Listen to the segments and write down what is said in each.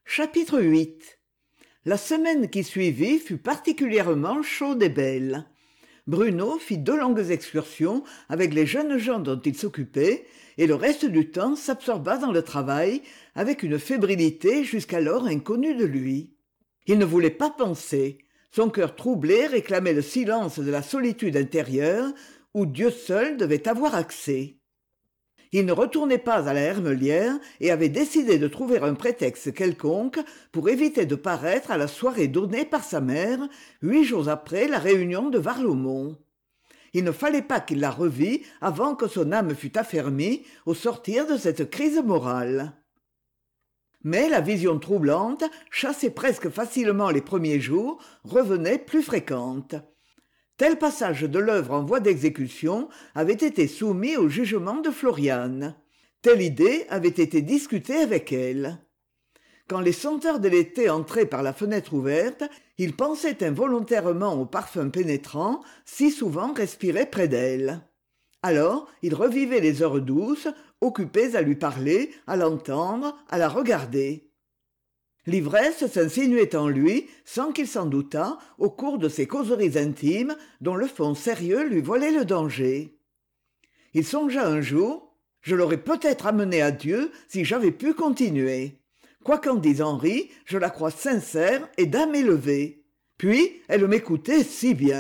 Chapitre 8. La semaine qui suivit fut particulièrement chaude et belle. Bruno fit 2 longues excursions avec les jeunes gens dont il s'occupait, et le reste du temps s'absorba dans le travail avec une fébrilité jusqu'alors inconnue de lui. Il ne voulait pas penser. Son cœur troublé réclamait le silence de la solitude intérieure où Dieu seul devait avoir accès. Il ne retournait pas à la Hermelière et avait décidé de trouver un prétexte quelconque pour éviter de paraître à la soirée donnée par sa mère 8 jours après la réunion de Varlomont. Il ne fallait pas qu'il la revît avant que son âme fût affermie au sortir de cette crise morale. Mais la vision troublante, chassée presque facilement les premiers jours, revenait plus fréquente. Tel passage de l'œuvre en voie d'exécution avait été soumis au jugement de Floriane. Telle idée avait été discutée avec elle. Quand les senteurs de l'été entraient par la fenêtre ouverte, il pensait involontairement aux parfums pénétrants si souvent respirés près d'elle. Alors il revivait les heures douces, occupées à lui parler, à l'entendre, à la regarder. L'ivresse s'insinuait en lui, sans qu'il s'en doutât, au cours de ces causeries intimes dont le fond sérieux lui voilait le danger. Il songea un jour « Je l'aurais peut-être amenée à Dieu si j'avais pu continuer. Quoi qu'en dise Henri, je la crois sincère et d'âme élevée. Puis, elle m'écoutait si bien. »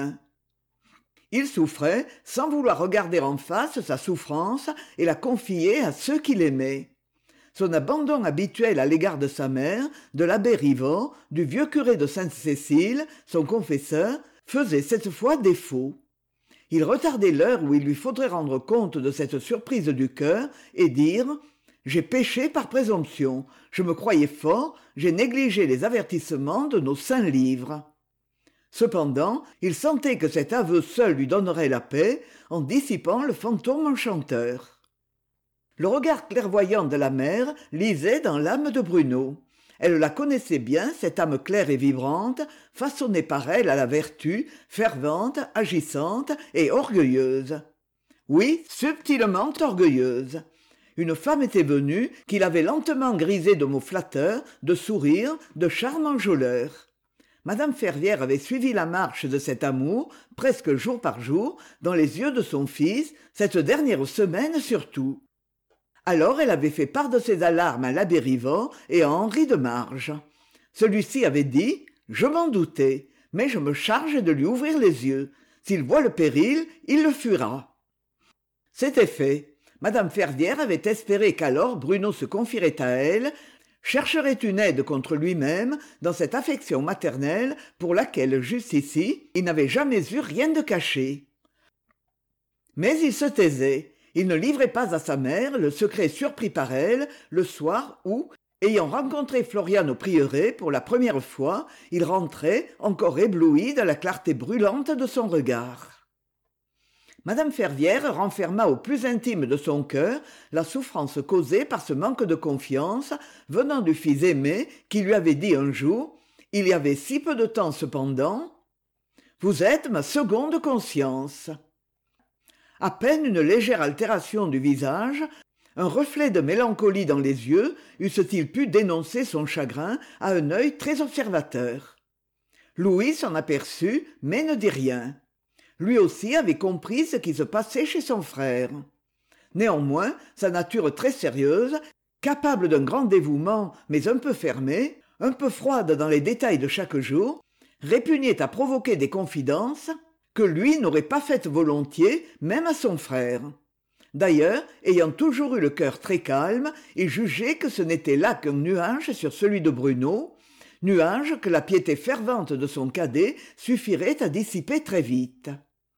Il souffrait, sans vouloir regarder en face sa souffrance et la confier à ceux qu'il aimait. Son abandon habituel à l'égard de sa mère, de l'abbé Rivot, du vieux curé de Sainte-Cécile, son confesseur, faisait cette fois défaut. Il retardait l'heure où il lui faudrait rendre compte de cette surprise du cœur et dire « J'ai péché par présomption, je me croyais fort, j'ai négligé les avertissements de nos saints livres. » Cependant, il sentait que cet aveu seul lui donnerait la paix en dissipant le fantôme enchanteur. Le regard clairvoyant de la mère lisait dans l'âme de Bruno. Elle la connaissait bien, cette âme claire et vibrante, façonnée par elle à la vertu, fervente, agissante et orgueilleuse. Oui, subtilement orgueilleuse. Une femme était venue qui l'avait lentement grisée de mots flatteurs, de sourires, de charmes enjôleurs. Madame Ferrière avait suivi la marche de cet amour, presque jour par jour, dans les yeux de son fils, cette dernière semaine surtout. Alors elle avait fait part de ses alarmes à l'abbé Rivot et à Henri de Marge. Celui-ci avait dit « Je m'en doutais, mais je me charge de lui ouvrir les yeux. S'il voit le péril, il le fuira. » C'était fait. Madame Ferrière avait espéré qu'alors Bruno se confierait à elle, chercherait une aide contre lui-même dans cette affection maternelle pour laquelle, jusqu'ici, il n'avait jamais eu rien de caché. Mais il se taisait. Il ne livrait pas à sa mère le secret surpris par elle le soir où, ayant rencontré Floriane au prieuré pour la première fois, il rentrait, encore ébloui de la clarté brûlante de son regard. Madame Ferrière renferma au plus intime de son cœur la souffrance causée par ce manque de confiance venant du fils aimé qui lui avait dit un jour, il y avait si peu de temps cependant, « Vous êtes ma seconde conscience ». À peine une légère altération du visage, un reflet de mélancolie dans les yeux, eussent-ils pu dénoncer son chagrin à un œil très observateur. Louis s'en aperçut, mais ne dit rien. Lui aussi avait compris ce qui se passait chez son frère. Néanmoins, sa nature très sérieuse, capable d'un grand dévouement, mais un peu fermée, un peu froide dans les détails de chaque jour, répugnait à provoquer des confidences que lui n'aurait pas faites volontiers, même à son frère. D'ailleurs, ayant toujours eu le cœur très calme, il jugeait que ce n'était là qu'un nuage sur celui de Bruno, nuage que la piété fervente de son cadet suffirait à dissiper très vite.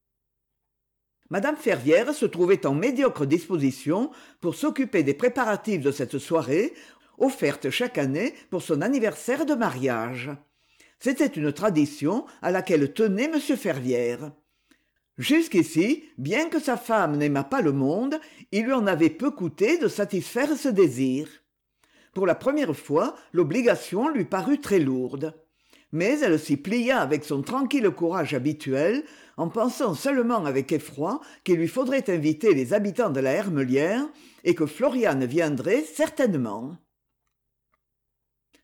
Madame Ferrière se trouvait en médiocre disposition pour s'occuper des préparatifs de cette soirée, offerte chaque année pour son anniversaire de mariage. C'était une tradition à laquelle tenait M. Ferrière. Jusqu'ici, bien que sa femme n'aimât pas le monde, il lui en avait peu coûté de satisfaire ce désir. Pour la première fois, l'obligation lui parut très lourde. Mais elle s'y plia avec son tranquille courage habituel, en pensant seulement avec effroi qu'il lui faudrait inviter les habitants de la Hermelière et que Floriane viendrait certainement.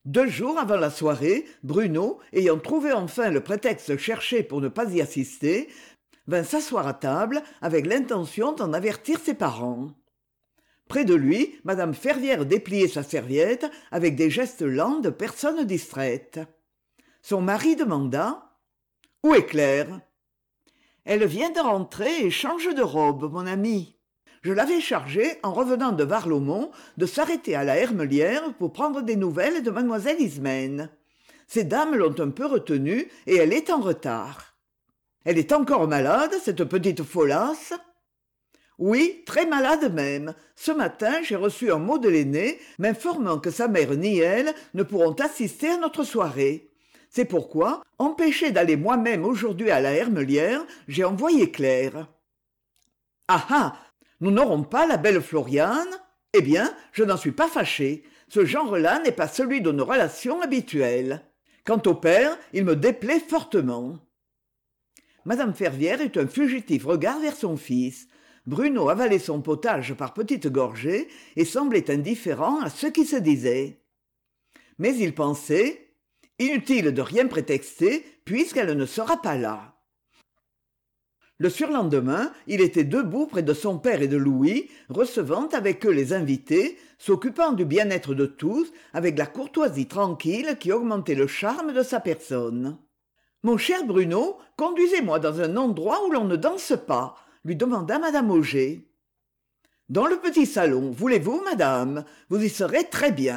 2 jours avant la soirée, Bruno, ayant trouvé enfin le prétexte cherché pour ne pas y assister, vint s'asseoir à table avec l'intention d'en avertir ses parents. Près de lui, madame Fervière dépliait sa serviette avec des gestes lents de personne distraite. Son mari demanda « Où est Claire ?»« Elle vient de rentrer et change de robe, mon ami. Je l'avais chargée, en revenant de Varlomont, de s'arrêter à la Hermelière pour prendre des nouvelles de mademoiselle Ismène. Ces dames l'ont un peu retenue et elle est en retard. Elle est encore malade, cette petite folasse ? Oui, très malade même. Ce matin, j'ai reçu un mot de l'aînée m'informant que sa mère ni elle ne pourront assister à notre soirée. C'est pourquoi, empêché d'aller moi-même aujourd'hui à la Hermelière, j'ai envoyé Claire. Ah ah, nous n'aurons pas la belle Floriane ? Eh bien, je n'en suis pas fâché. Ce genre-là n'est pas celui de nos relations habituelles. Quant au père, il me déplaît fortement. Madame Fervière eut un fugitif regard vers son fils. Bruno avalait son potage par petites gorgées et semblait indifférent à ce qui se disait. Mais il pensait « Inutile de rien prétexter, puisqu'elle ne sera pas là. » Le surlendemain, il était debout près de son père et de Louis, recevant avec eux les invités, s'occupant du bien-être de tous, avec la courtoisie tranquille qui augmentait le charme de sa personne. « Mon cher Bruno, conduisez-moi dans un endroit où l'on ne danse pas, » lui demanda madame Auger. « Dans le petit salon, voulez-vous, madame ? Vous y serez très bien. »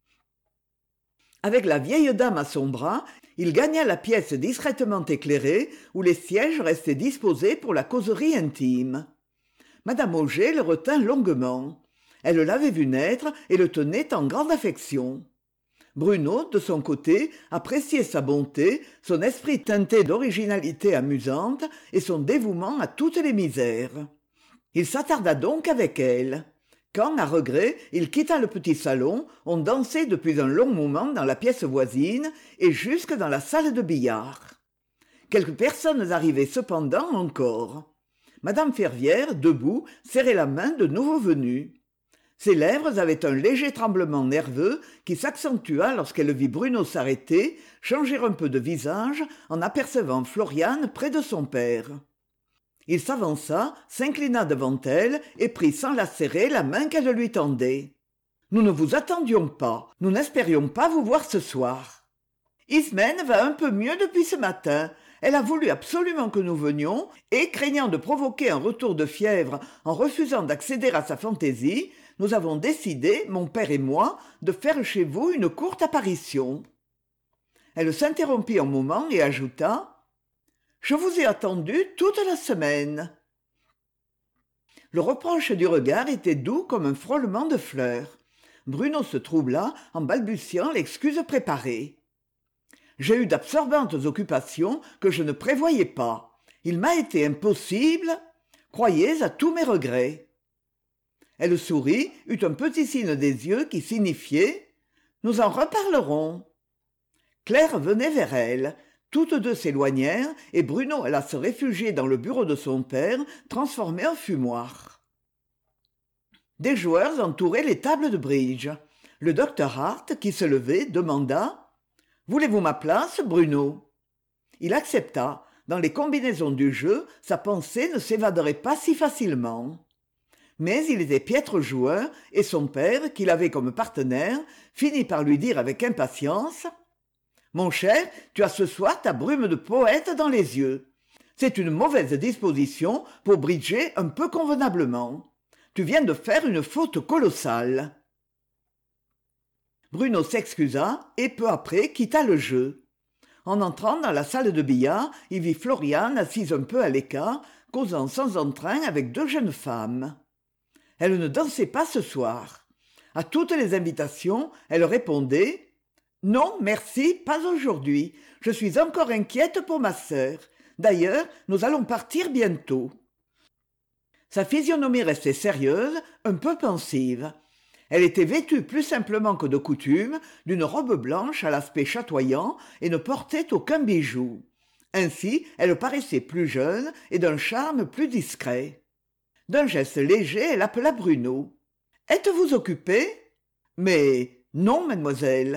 Avec la vieille dame à son bras, il gagna la pièce discrètement éclairée où les sièges restaient disposés pour la causerie intime. Madame Auger le retint longuement. Elle l'avait vu naître et le tenait en grande affection. Bruno, de son côté, appréciait sa bonté, son esprit teinté d'originalité amusante et son dévouement à toutes les misères. Il s'attarda donc avec elle. Quand, à regret, il quitta le petit salon, on dansait depuis un long moment dans la pièce voisine et jusque dans la salle de billard. Quelques personnes arrivaient cependant encore. Madame Fervière, debout, serrait la main de nouveaux venus. Ses lèvres avaient un léger tremblement nerveux qui s'accentua lorsqu'elle vit Bruno s'arrêter, changer un peu de visage en apercevant Floriane près de son père. Il s'avança, s'inclina devant elle et prit sans la serrer la main qu'elle lui tendait. « Nous ne vous attendions pas, nous n'espérions pas vous voir ce soir. Ismène va un peu mieux depuis ce matin. Elle a voulu absolument que nous venions et, craignant de provoquer un retour de fièvre en refusant d'accéder à sa fantaisie, nous avons décidé, mon père et moi, de faire chez vous une courte apparition. » Elle s'interrompit un moment et ajouta « Je vous ai attendu toute la semaine. » Le reproche du regard était doux comme un frôlement de fleurs. Bruno se troubla en balbutiant l'excuse préparée. « J'ai eu d'absorbantes occupations que je ne prévoyais pas. Il m'a été impossible. Croyez à tous mes regrets. » Elle sourit, eut un petit signe des yeux qui signifiait « Nous en reparlerons. » Claire venait vers elle. Toutes deux s'éloignèrent et Bruno alla se réfugier dans le bureau de son père, transformé en fumoir. Des joueurs entouraient les tables de bridge. Le docteur Hart, qui se levait, demanda « Voulez-vous ma place, Bruno ?» Il accepta. Dans les combinaisons du jeu, sa pensée ne s'évaderait pas si facilement. Mais il était piètre joueur et son père, qui l'avait comme partenaire, finit par lui dire avec impatience « Mon cher, tu as ce soir ta brume de poète dans les yeux. C'est une mauvaise disposition pour bridger un peu convenablement. Tu viens de faire une faute colossale. » Bruno s'excusa et peu après quitta le jeu. En entrant dans la salle de billard, il vit Floriane assise un peu à l'écart, causant sans entrain avec deux jeunes femmes. Elle ne dansait pas ce soir. À toutes les invitations, elle répondait « Non, merci, pas aujourd'hui. Je suis encore inquiète pour ma sœur. D'ailleurs, nous allons partir bientôt. » Sa physionomie restait sérieuse, un peu pensive. Elle était vêtue plus simplement que de coutume, d'une robe blanche à l'aspect chatoyant et ne portait aucun bijou. Ainsi, elle paraissait plus jeune et d'un charme plus discret. D'un geste léger, elle appela Bruno. « Êtes-vous occupé ?»« Mais non, mademoiselle. »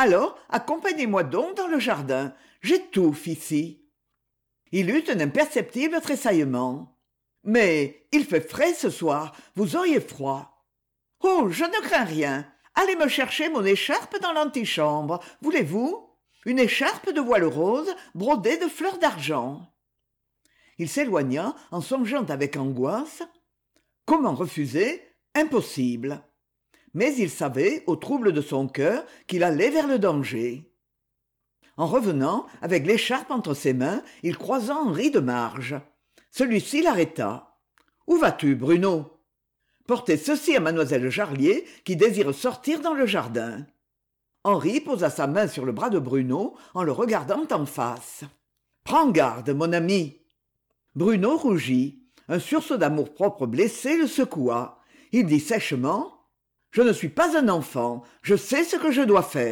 Alors, accompagnez-moi donc dans le jardin. J'étouffe ici. Il eut un imperceptible tressaillement. Mais il fait frais ce soir, vous auriez froid. Oh, je ne crains rien. Allez me chercher mon écharpe dans l'antichambre, voulez-vous? Une écharpe de voile rose brodée de fleurs d'argent. Il s'éloigna en songeant avec angoisse. Comment refuser? Impossible. Mais il savait, au trouble de son cœur, qu'il allait vers le danger. En revenant, avec l'écharpe entre ses mains, il croisa Henri de Marge. Celui-ci l'arrêta. « Où vas-tu, Bruno ?»« Portez ceci à mademoiselle Jarlier, qui désire sortir dans le jardin. » Henri posa sa main sur le bras de Bruno en le regardant en face. « Prends garde, mon ami !» Bruno rougit. Un sursaut d'amour-propre blessé le secoua. Il dit sèchement « Je ne suis pas un enfant, je sais ce que je dois faire. »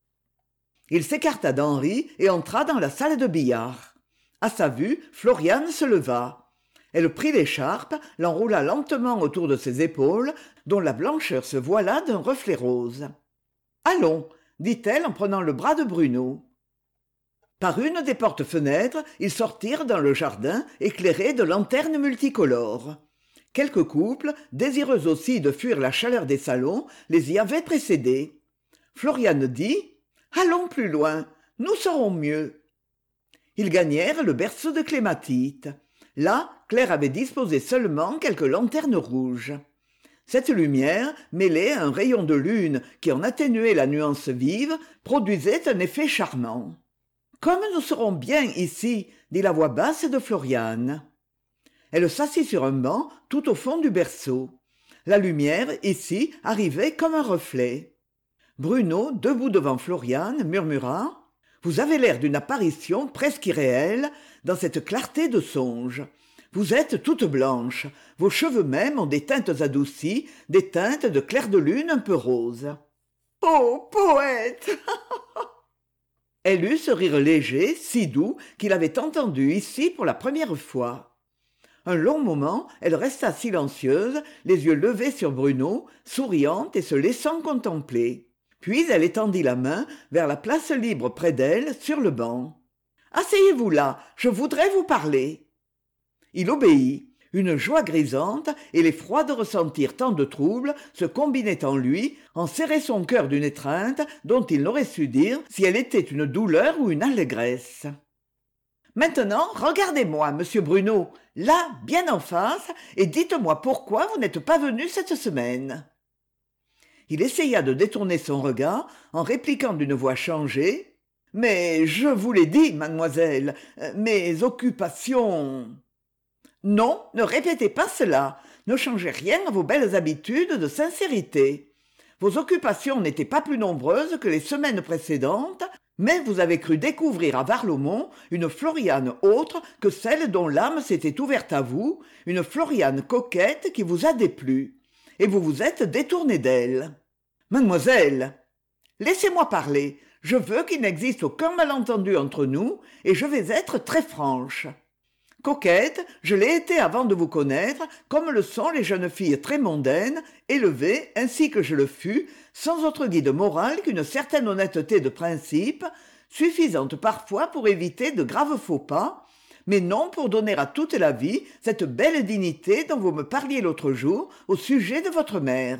Il s'écarta d'Henri et entra dans la salle de billard. À sa vue, Floriane se leva. Elle prit l'écharpe, l'enroula lentement autour de ses épaules, dont la blancheur se voila d'un reflet rose. « Allons !» dit-elle en prenant le bras de Bruno. Par une des portes-fenêtres, ils sortirent dans le jardin éclairé de lanternes multicolores. Quelques couples, désireux aussi de fuir la chaleur des salons, les y avaient précédés. Floriane dit « Allons plus loin, nous serons mieux. » Ils gagnèrent le berceau de clématite. Là, Claire avait disposé seulement quelques lanternes rouges. Cette lumière, mêlée à un rayon de lune qui en atténuait la nuance vive, produisait un effet charmant. « Comme nous serons bien ici !» dit la voix basse de Floriane. Elle s'assit sur un banc tout au fond du berceau. La lumière, ici, arrivait comme un reflet. Bruno, debout devant Floriane, murmura « Vous avez l'air d'une apparition presque irréelle dans cette clarté de songe. Vous êtes toute blanche, vos cheveux même ont des teintes adoucies, des teintes de clair de lune un peu rose. »« Oh, poète !» Elle eut ce rire léger, si doux, qu'il avait entendu ici pour la première fois. Un long moment, elle resta silencieuse, les yeux levés sur Bruno, souriante et se laissant contempler. Puis elle étendit la main vers la place libre près d'elle, sur le banc. « Asseyez-vous là, je voudrais vous parler. » Il obéit. Une joie grisante et l'effroi de ressentir tant de troubles se combinaient en lui, en serraient son cœur d'une étreinte dont il n'aurait su dire si elle était une douleur ou une allégresse. « Maintenant, regardez-moi, monsieur Bruno, là, bien en face, et dites-moi pourquoi vous n'êtes pas venu cette semaine. » Il essaya de détourner son regard en répliquant d'une voix changée. « Mais je vous l'ai dit, mademoiselle, mes occupations... » « Non, ne répétez pas cela. Ne changez rien à vos belles habitudes de sincérité. Vos occupations n'étaient pas plus nombreuses que les semaines précédentes, mais vous avez cru découvrir à Varlomont une Floriane autre que celle dont l'âme s'était ouverte à vous, une Floriane coquette qui vous a déplu. Et vous vous êtes détourné d'elle. Mademoiselle, laissez-moi parler. Je veux qu'il n'existe aucun malentendu entre nous, et je vais être très franche. Coquette, je l'ai été avant de vous connaître, comme le sont les jeunes filles très mondaines, élevées, ainsi que je le fus, sans autre guide moral qu'une certaine honnêteté de principe, suffisante parfois pour éviter de graves faux pas, mais non pour donner à toute la vie cette belle dignité dont vous me parliez l'autre jour au sujet de votre mère.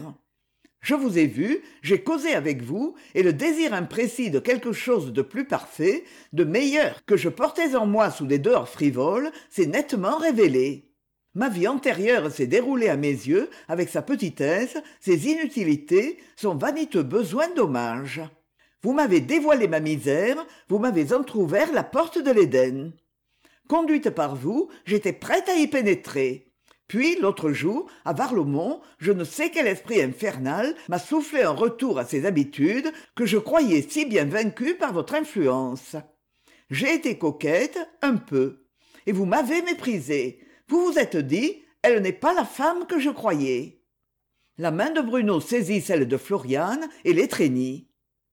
Je vous ai vu, j'ai causé avec vous, et le désir imprécis de quelque chose de plus parfait, de meilleur que je portais en moi sous des dehors frivoles, s'est nettement révélé. Ma vie antérieure s'est déroulée à mes yeux avec sa petitesse, ses inutilités, son vaniteux besoin d'hommage. Vous m'avez dévoilé ma misère, vous m'avez entr'ouvert la porte de l'Éden. Conduite par vous, j'étais prête à y pénétrer. Puis, l'autre jour, à Varlomont, je ne sais quel esprit infernal m'a soufflé un retour à ses habitudes que je croyais si bien vaincues par votre influence. J'ai été coquette, un peu, et vous m'avez méprisée. Vous vous êtes dit, elle n'est pas la femme que je croyais. La main de Bruno saisit celle de Floriane et l'étreignit.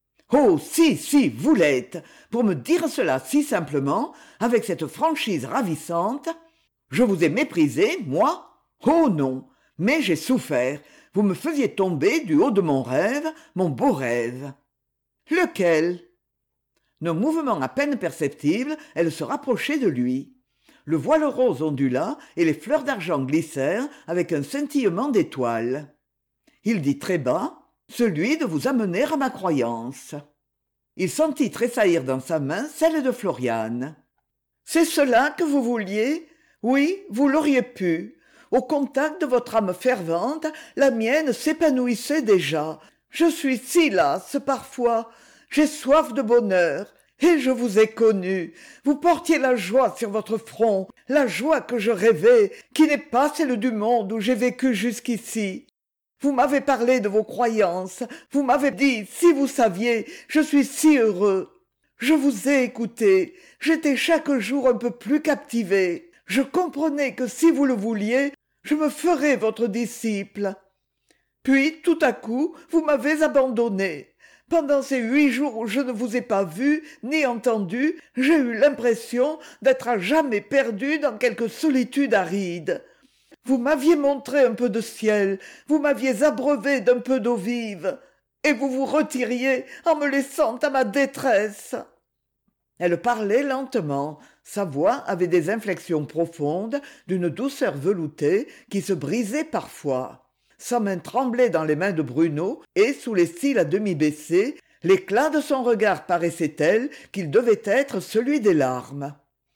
Oh, si, vous l'êtes, pour me dire cela si simplement, avec cette franchise ravissante. Je vous ai méprisé, moi? Oh non, mais j'ai souffert. Vous me faisiez tomber du haut de mon rêve, mon beau rêve. Lequel? D'un mouvement à peine perceptible, elle se rapprochait de lui. Le voile rose ondula et les fleurs d'argent glissèrent avec un scintillement d'étoiles. Il dit très bas: « Celui de vous amener à ma croyance. » Il sentit tressaillir dans sa main celle de Florian. « C'est cela que vous vouliez? Oui, vous l'auriez pu. Au contact de votre âme fervente, la mienne s'épanouissait déjà. Je suis si lasse parfois. J'ai soif de bonheur. Et je vous ai connu. Vous portiez la joie sur votre front, la joie que je rêvais, qui n'est pas celle du monde où j'ai vécu jusqu'ici. Vous m'avez parlé de vos croyances, vous m'avez dit, si vous saviez, je suis si heureux. Je vous ai écouté, j'étais chaque jour un peu plus captivé. Je comprenais que si vous le vouliez, je me ferais votre disciple. Puis, tout à coup, vous m'avez abandonné. Pendant ces 8 jours où je ne vous ai pas vu ni entendu, j'ai eu l'impression d'être à jamais perdu dans quelque solitude aride. Vous m'aviez montré un peu de ciel, vous m'aviez abreuvé d'un peu d'eau vive, et vous vous retiriez en me laissant à ma détresse. » Elle parlait lentement, sa voix avait des inflexions profondes, d'une douceur veloutée qui se brisait parfois. Sa main tremblait dans les mains de Bruno, et sous les cils à demi baissés, l'éclat de son regard paraissait tel qu'il devait être celui des larmes.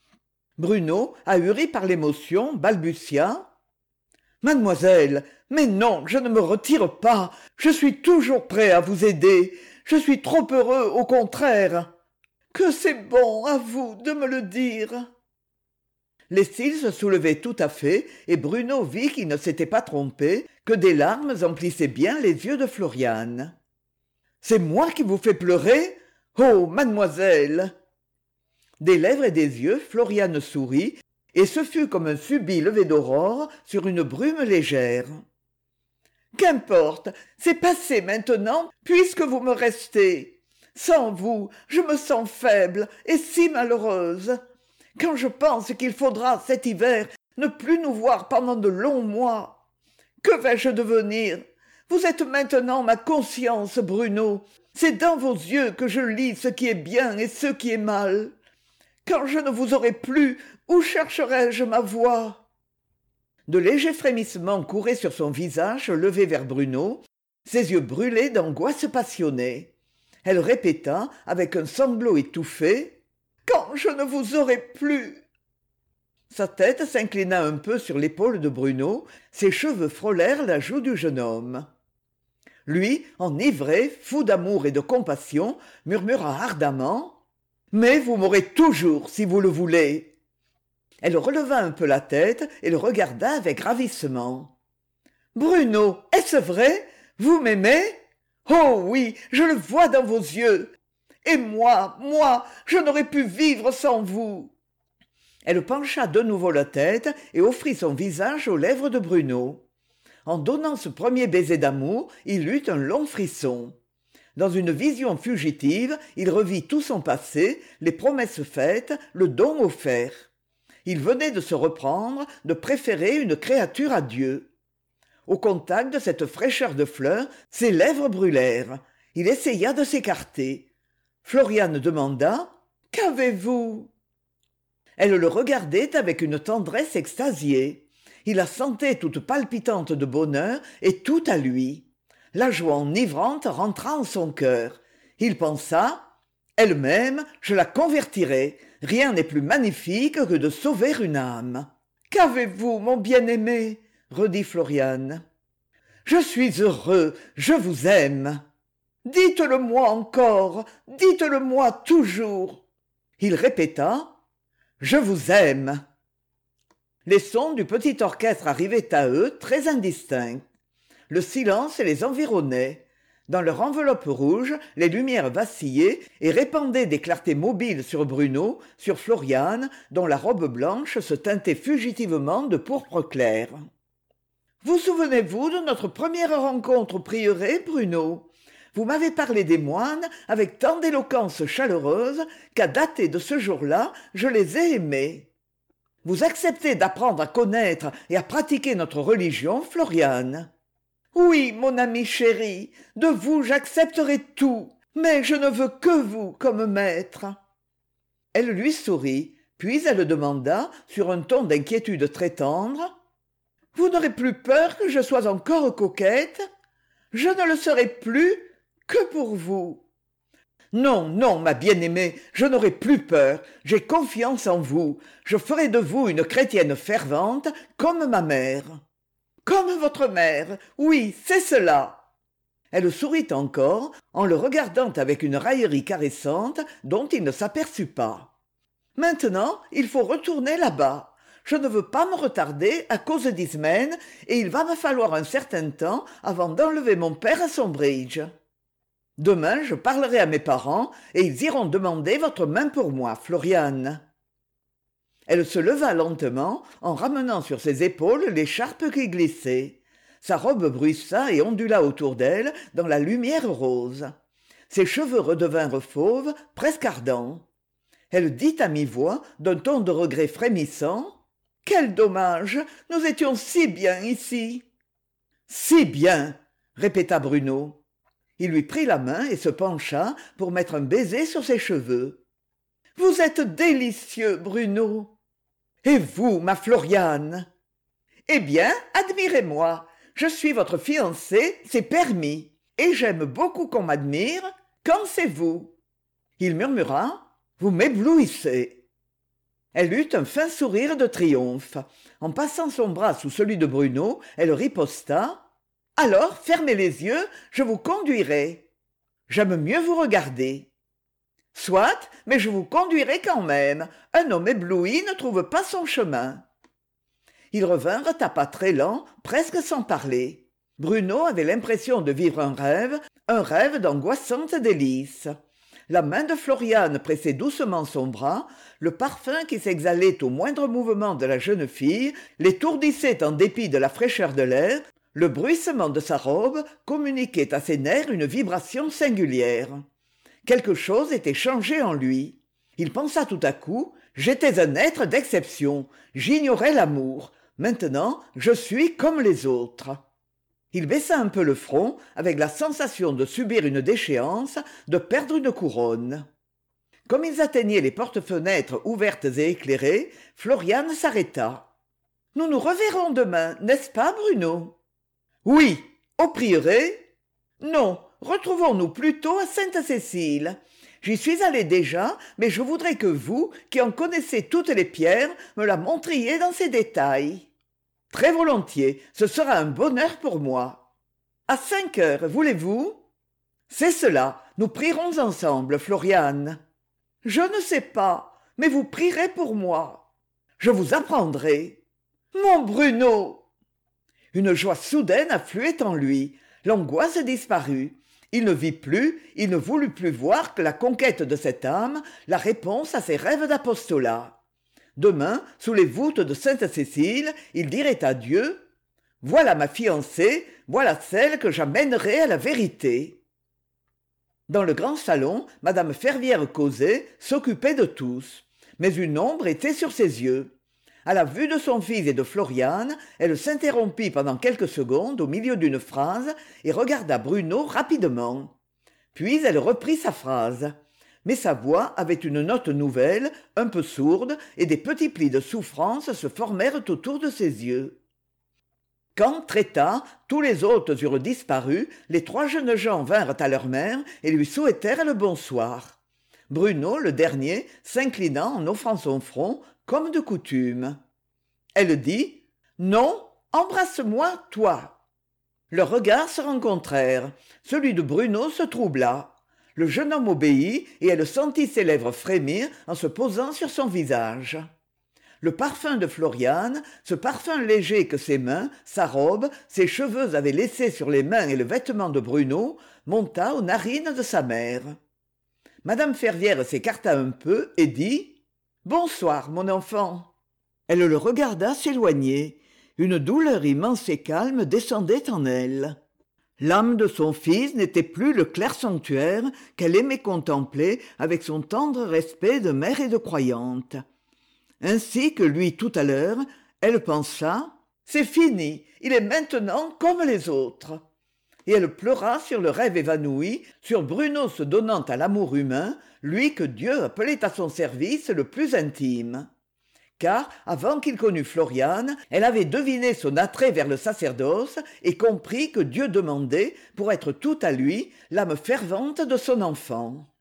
Bruno, ahuri par l'émotion, balbutia: « Mademoiselle, mais non, je ne me retire pas, je suis toujours prêt à vous aider, je suis trop heureux, au contraire. Que c'est bon à vous de me le dire. » Les cils se soulevaient tout à fait, et Bruno vit qu'il ne s'était pas trompé, que des larmes emplissaient bien les yeux de Florian. « C'est moi qui vous fais pleurer? Oh, mademoiselle !» Des lèvres et des yeux, Florian sourit, et ce fut comme un subit lever d'aurore sur une brume légère. « Qu'importe, c'est passé maintenant, puisque vous me restez. Sans vous, je me sens faible et si malheureuse. Quand je pense qu'il faudra, cet hiver, ne plus nous voir pendant de longs mois. Que vais-je devenir? Vous êtes maintenant ma conscience, Bruno. C'est dans vos yeux que je lis ce qui est bien et ce qui est mal. Quand je ne vous aurai plus, où chercherai-je ma voix? » De légers frémissements couraient sur son visage levé vers Bruno, ses yeux brûlaient d'angoisse passionnée. Elle répéta, avec un sanglot étouffé: « Quand je ne vous aurai plus !» Sa tête s'inclina un peu sur l'épaule de Bruno, ses cheveux frôlèrent la joue du jeune homme. Lui, enivré, fou d'amour et de compassion, murmura ardemment: « Mais vous m'aurez toujours, si vous le voulez. » Elle releva un peu la tête et le regarda avec ravissement. « Bruno, est-ce vrai? Vous m'aimez? Oh oui, je le vois dans vos yeux. Et moi, je n'aurais pu vivre sans vous. » Elle pencha de nouveau la tête et offrit son visage aux lèvres de Bruno. En donnant ce premier baiser d'amour, il eut un long frisson. Dans une vision fugitive, il revit tout son passé, les promesses faites, le don offert. Il venait de se reprendre, de préférer une créature à Dieu. Au contact de cette fraîcheur de fleurs, ses lèvres brûlèrent. Il essaya de s'écarter. Florian demanda: « Qu'avez-vous » Elle le regardait avec une tendresse extasiée. Il la sentait toute palpitante de bonheur et tout à lui. La joie enivrante rentra en son cœur. Il pensa: « Elle-même, je la convertirai. Rien n'est plus magnifique que de sauver une âme. »« Qu'avez-vous, mon bien-aimé » redit Florian. « Je suis heureux, je vous aime. »« Dites-le-moi encore, dites-le-moi toujours. » Il répéta: « Je vous aime. » Les sons du petit orchestre arrivaient à eux très indistincts. Le silence les environnait. Dans leur enveloppe rouge, les lumières vacillaient et répandaient des clartés mobiles sur Bruno, sur Florian, dont la robe blanche se teintait fugitivement de pourpre clair. « Vous souvenez-vous de notre première rencontre au prieuré, Bruno ? Vous m'avez parlé des moines avec tant d'éloquence chaleureuse qu'à dater de ce jour-là, je les ai aimés. Vous acceptez d'apprendre à connaître et à pratiquer notre religion, Florian ? Oui, mon ami chéri, de vous j'accepterai tout. Mais je ne veux que vous comme maître. Elle lui sourit, puis elle demanda, sur un ton d'inquiétude très tendre, « Vous n'aurez plus peur que je sois encore coquette? Je ne le serai plus que pour vous. » « Non, non, ma bien-aimée, je n'aurai plus peur, j'ai confiance en vous, je ferai de vous une chrétienne fervente comme ma mère. »« Comme votre mère, oui, c'est cela. » Elle sourit encore, en le regardant avec une raillerie caressante dont il ne s'aperçut pas. « Maintenant, il faut retourner là-bas. Je ne veux pas me retarder à cause d'Ismène, et il va me falloir un certain temps avant d'enlever mon père à son bridge. Demain, je parlerai à mes parents, et ils iront demander votre main pour moi, Floriane. » Elle se leva lentement, en ramenant sur ses épaules l'écharpe qui glissait. Sa robe bruissa et ondula autour d'elle dans la lumière rose. Ses cheveux redevinrent fauves, presque ardents. Elle dit à mi-voix, d'un ton de regret frémissant, « Quel dommage! Nous étions si bien ici !»« Si bien !» répéta Bruno. Il lui prit la main et se pencha pour mettre un baiser sur ses cheveux. « Vous êtes délicieux, Bruno !»« Et vous, ma Floriane ?»« Eh bien, admirez-moi. Je suis votre fiancé, c'est permis. Et j'aime beaucoup qu'on m'admire. Quand c'est vous ?» Il murmura, « Vous m'éblouissez !» Elle eut un fin sourire de triomphe. En passant son bras sous celui de Bruno, elle riposta. « Alors, fermez les yeux, je vous conduirai. J'aime mieux vous regarder. »« Soit, mais je vous conduirai quand même. Un homme ébloui ne trouve pas son chemin. » Ils revinrent à pas très lents, presque sans parler. Bruno avait l'impression de vivre un rêve d'angoissante délice. La main de Floriane pressait doucement son bras, le parfum qui s'exhalait au moindre mouvement de la jeune fille l'étourdissait en dépit de la fraîcheur de l'air. Le bruissement de sa robe communiquait à ses nerfs une vibration singulière. Quelque chose était changé en lui. Il pensa tout à coup, « J'étais un être d'exception, j'ignorais l'amour. Maintenant, je suis comme les autres. » Il baissa un peu le front, avec la sensation de subir une déchéance, de perdre une couronne. Comme ils atteignaient les portes-fenêtres ouvertes et éclairées, Floriane s'arrêta. « Nous nous reverrons demain, n'est-ce pas, Bruno ?»« Oui. Au prieuré ? » ?»« Non, retrouvons-nous plutôt à Sainte-Cécile. J'y suis allé déjà, mais je voudrais que vous, qui en connaissez toutes les pierres, me la montriez dans ses détails. » « Très volontiers, ce sera un bonheur pour moi. »« À 5 heures, voulez-vous ?»« C'est cela, nous prierons ensemble, Floriane. »« Je ne sais pas, mais vous prierez pour moi. »« Je vous apprendrai. »« Mon Bruno !» Une joie soudaine affluait en lui, l'angoisse disparut. Il ne vit plus, il ne voulut plus voir que la conquête de cette âme, la réponse à ses rêves d'apostolat. Demain, sous les voûtes de Sainte-Cécile, il dirait à Dieu, « Voilà ma fiancée, voilà celle que j'amènerai à la vérité. » Dans le grand salon, madame Fervière causait, s'occupait de tous. Mais une ombre était sur ses yeux. À la vue de son fils et de Floriane, elle s'interrompit pendant quelques secondes au milieu d'une phrase et regarda Bruno rapidement. Puis elle reprit sa phrase. Mais sa voix avait une note nouvelle, un peu sourde, et des petits plis de souffrance se formèrent autour de ses yeux. Quand, très tard, tous les hôtes eurent disparu, les 3 jeunes gens vinrent à leur mère et lui souhaitèrent le bonsoir. Bruno, le dernier, s'inclinant en offrant son front, comme de coutume. Elle dit « Non, embrasse-moi, toi !» Leurs regards se rencontrèrent. Celui de Bruno se troubla. Le jeune homme obéit et elle sentit ses lèvres frémir en se posant sur son visage. Le parfum de Floriane, ce parfum léger que ses mains, sa robe, ses cheveux avaient laissé sur les mains et le vêtement de Bruno, monta aux narines de sa mère. Madame Fervière s'écarta un peu et dit « Bonsoir, mon enfant !» Elle le regarda s'éloigner. Une douleur immense et calme descendait en elle. L'âme de son fils n'était plus le clair sanctuaire qu'elle aimait contempler avec son tendre respect de mère et de croyante. Ainsi que lui tout à l'heure, elle pensa « C'est fini, il est maintenant comme les autres. » et elle pleura sur le rêve évanoui, sur Bruno se donnant à l'amour humain, lui que Dieu appelait à son service le plus intime. Car, avant qu'il connût Floriane, elle avait deviné son attrait vers le sacerdoce et compris que Dieu demandait, pour être tout à lui, l'âme fervente de son enfant.